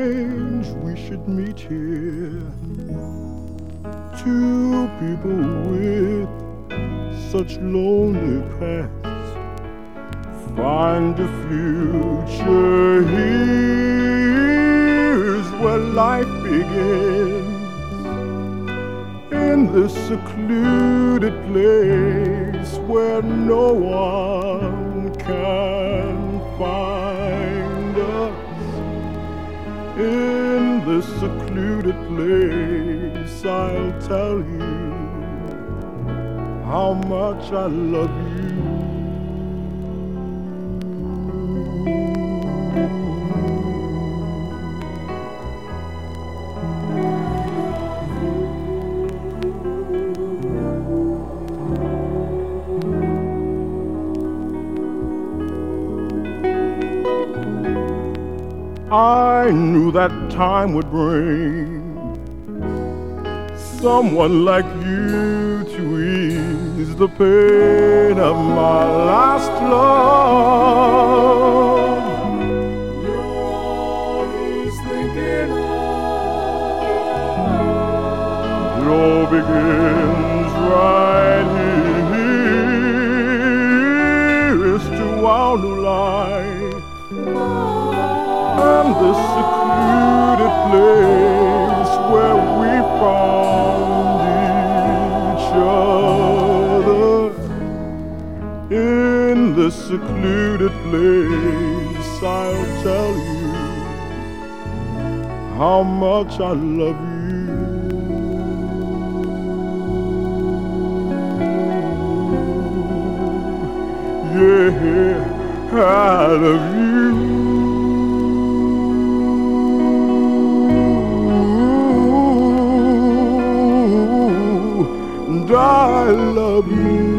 strange we should meet here. Two people with such lonely paths find a future. Here's where life begins, in this secluded place where no one can find us. In this secluded place, I'll tell you how much I love you. I knew that time would bring someone like you to ease the pain of my last love. You're always thinking It all begins right here. Here's to our new life and this secluded place where we found each other. In this secluded place, I'll tell you how much I love you. Yeah, I love you. And I love you.